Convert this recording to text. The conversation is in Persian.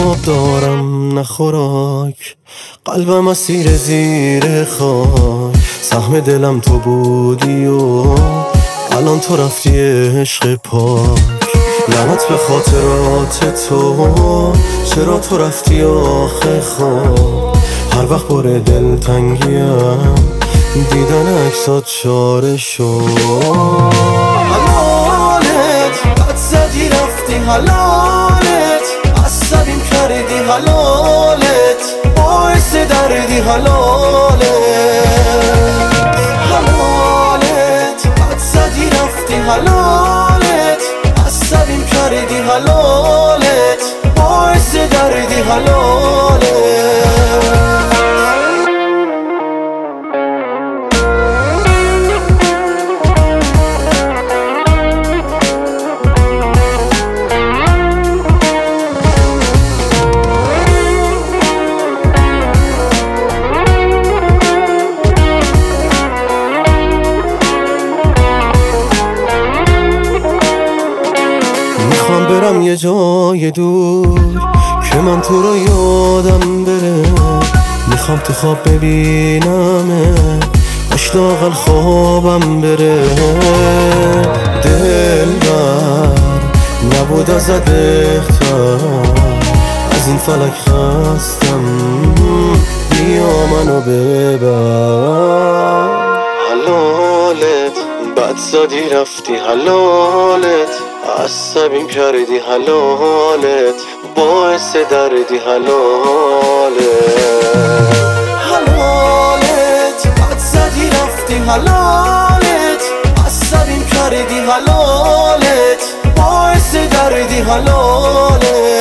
خواب دارم نه خوراک، قلبم اسیر زیر خاک. سهم دلم تو بودی و الان تو رفتی عشق پاک. لعنت به خاطرات تو، چرا تو رفتی آخه خواب. هر وقت بار دلتنگیم دیدن عکسات چاره شد. حلالت بد زدی رفتی، حلالت عصبیم کردی، حلالت باعث دردی، حلالت بد زدی رفتی، حلالت عصبیم کردی، حلالت باعث دردی، حلالت. میخوام برم یه جای دور که من تو رو یادم بره. میخوام تو خواب ببینم باش لااقل خوابم بره. دلبر نبود ازت بهتر، از این فلک خستم، بیا منو ببر. حلالت بد زدی رفتی، حلالت عصبیم کردی، حلالت باعث دردی، حلالت بد زدی رفتی، حلالت عصبیم کردی، حلالت باعث دردی، حلالت.